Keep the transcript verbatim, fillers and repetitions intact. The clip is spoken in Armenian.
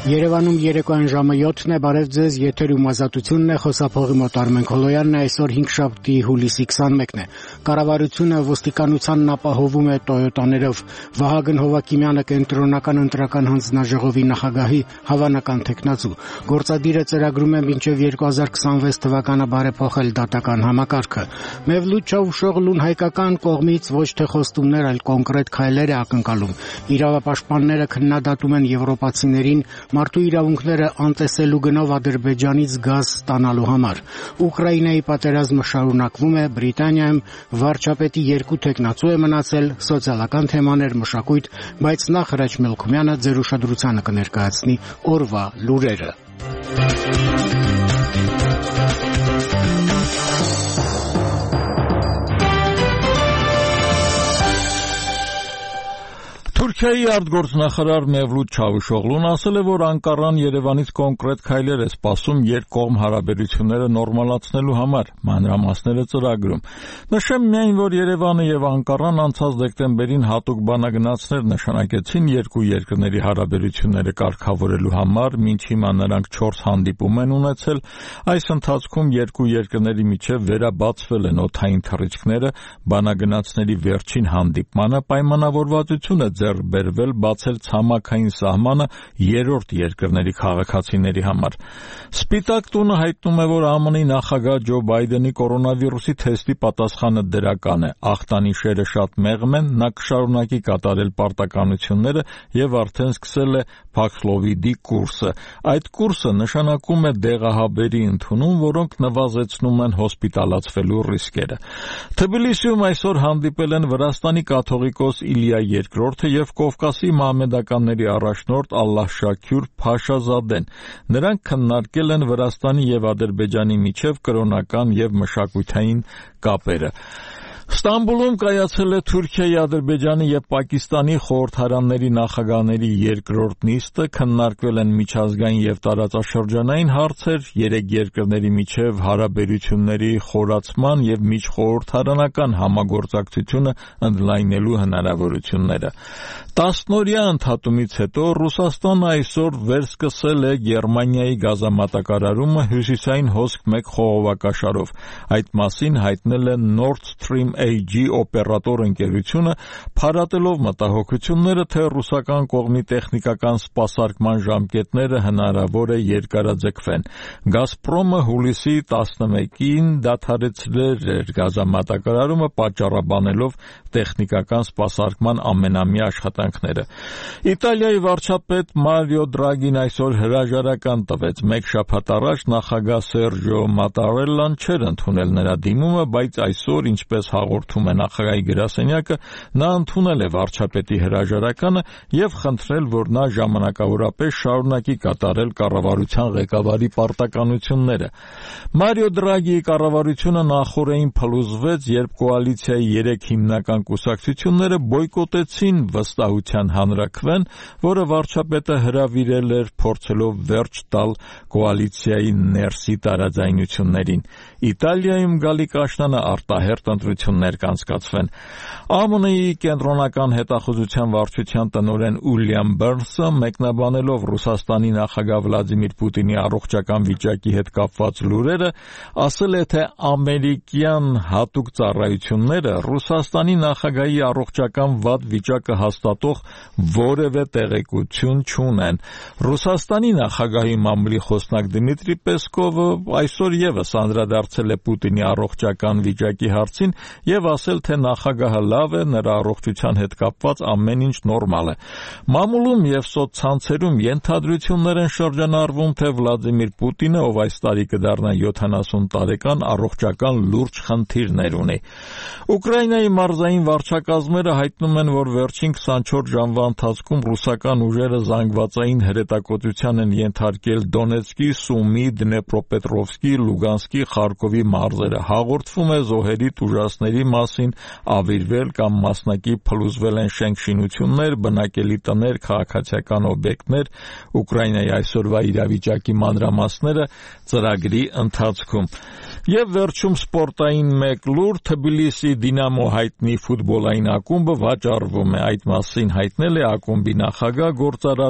Երևանում երեկոյան ժամը յոթն է, բարև ձեզ, եթերում ազատությունն է, խոսափողի մոտ Արմեն Քոլոյանն է, այսօր հինգշաբթի հուլիսի քսանմեկն է։ Կառավարությունը ոստիկանությանն ապահովում է տոյոտաներով։ Վահագն Հովակիմյանը կենտրոնական ընտրական հանձնաժողովի նախագահի հավանական թեկնածու։ Գործադիրը ծրագրում է մինչև երկու հազար քսանվեց թվականը բարեփոխել դատական համակարգը։ Մևլութ Չավուշօղլուն հայկական կողմից ոչ թե խոստումներ, այլ կոնկրետ քայլեր է ակնկալում։ Իրավապաշտպանները քննադատում են եվրոպացիներին մարդու իրավունքները անտեսելու գնով Ադրբեջանից գազ ստանալու համար։ Ուկրաինայի պատերազմը շարունակվում է, Բրիտանիայում վարչապետի երկու թեկնածու է մնացել, սոցիալական թեմաներ, մշակույթ, բայց նախ Հրաչ Մելքումյանը ձեր ուշադրությանը կներկայացնի օրվա լուրերը։ Թուրքիայի արտգործնախարար Մևլութ Չավուշօղլուն ասել է, որ Անկարան Երևանից կոնկրետ քայլեր է սպասում երկկողմ հարաբերությունները նորմալացնելու համար, մանրամասները ծրագրում։ Նշեմ միայն, որ Երևանը եւ Անկարան անցած դեկտեմբերին հատուկ բանագնացներ նշանակեցին երկու երկրների հարաբերությունները կարգավորելու համար, մինչ հիմա նրանք չորս հանդիպում են ունեցել։ Այս ընթացքում երկու երկրների միջև վերաբացվել են օդային թռիչքները, բանագնացների վերջին հանդիպմանը պայմանավորվածություն է բերվել բացել ցամաքային սահմանը երրորդ երկրների քաղաքացիների համար։ Սպիտակ տունը հայտնում է, որ ԱՄՆ-ի նախագահ Ջո Բայդենի կորոնավիրուսի թեստի պատասխանը դրական է։ Ախտանիշերը շատ մեղմ են, նա կշարունակի կատարել պարտականությունները եւ արդեն սկսել է Փաքսլովիդի կուրսը։ Այդ կուրսը նշանակում է դեղահաբերի ընդունում, որոնք նվազեցնում են հոսպիտալացվելու ռիսկերը։ Թբիլիսիում այսօր հանդիպել են Վրաստանի կաթողիկոս Իլիա երկրորդը եւ Կովկասի մահմեդականների առաջնորդ Ալլահշաքյուր Փաշազադեն։ Նրանք քննարկել են Վրաստանի եւ Ադրբեջանի միջև կրոնական եւ մշակութային կապերը։ Ստամբուլում կայացել է Թուրքիայի, Ադրբեջանի եւ Պակիստանի խորհրդարանների նախագահների երկրորդ նիստը, քննարկվել են միջազգային եւ տարածաշրջանային հարցեր, երեք երկրների միջև հարաբերությունների խորացման եւ միջխորհրդարանական համագործակցությունը ընդլայնելու հնարավորությունները։ Տասնօրյա ընդհատումից հետո Ռուսաստանը այսօր վերսկսել է Գերմանիայի գազամատակարարումը հյուսիսային հոսք մեկ խողովակաշարով։ Այդ մասին հայտնել է Nord Stream A G օպերատոր ընկերությունը, փարատելով մտահոգությունները, թե ռուսական կողմի տեխնիկական սպասարկման ժամկետները հնարավոր է երկարաձգվեն։ Գազպրոմը հուլիսի տասնմեկին դադարեցրել էր գազամատակարարումը, պատճառաբանելով տեխնիկական սպասարկման ամենամյա աշխատանքները։ Իտալիայի վարչապետ Մարիո Դրագին այսօր հրաժարական տվեց։ Մեկ շաբաթ առաջ նախագահ Սերջիո Մատարելլան չէր ընդունել նրա դիմումը, բայց այսօր, ինչպես հաղորդում է նախագահի գրասենյակը, նա ընդունել է վարչապետի հրաժարականը եւ խնդրել, որ նա ժամանակավորապես շարունակի կատարել կառավարության ղեկավարի պարտականությունները։ Մարիո Դրագիի կառավարությունը նախորդին փլուզվեց, երբ կոալիցիայի երեք հիմնական կուսակցությունները բոյկոտեցին վստահության հանրաքվեն, որը վարչապետը հրավիրել էր փորձելով վերջ տալ կոալիցիայի ներսի տարաձայնություններին։ Իտալիայում գալիք աշնանը արտահերթ ընտրություններ կանցկացվեն։ ԱՄՆ-ի կենտրոնական հետախուզության վարչության տնօրեն Ուիլյամ Բըրնսը մեկնաբանելով Ռուսաստանի նախագահ Վլադիմիր Պուտինի առողջական վիճակի հետ կապված լուրերը, ասել է, թե ամերիկյան հատուկ ծառայությունները Ռուսաստանի նախագահի առողջական վատ վիճակը հաստատող որևէ տեղեկություն չունեն։ Ռուսաստանի նախագահի մամուլի խոսնակ Դմիտրի Պեսկովը այսօր եւս անդրադարձել է Պուտինի առողջական վիճակի հարցին եւ ասել, թե նախագահը լավ է, նրա առողջության հետ կապված ամեն ինչ նորմալ է։ Մամուլում եւ սոցցանցերում ենթադրություններ են շրջանառվում, թե Վլադիմիր Պուտինը, ով այս տարի կդառնա յոթանասուն տարեկան, առողջական լուրջ խնդիրներ ունի։ Ուկրաինայի մարզային վարչակազմերը հայտնում են, որ վերջին քսանչորս ժամվա ընթացքում ռուսական ուժերը զանգվածային հրետակոծության են ենթարկել Դոնեցկի, Սումի, Դնեպրոպետրովսկի, Լուգանսկի, Խարկովի մարզերը։ Հաղորդվում է զոհերի տուժածների մասին, ավիրվել կամ մասնակի փլուզվել են շենք-շինություններ, բնակելի տներ, քաղաքացիական օբյեկտներ։ Ուկրաինայի այսօրվա իրավիճակի մանրամասները ծրագրի ընթացքում։ Եվ վերջում սպորտային մեկ լուր, Թբիլիսի Դինամո հայտնի ֆուտբոլային ակումբը վաճառվում է։ Այդ մասին հայտնել է ակումբի նախագահ գործարար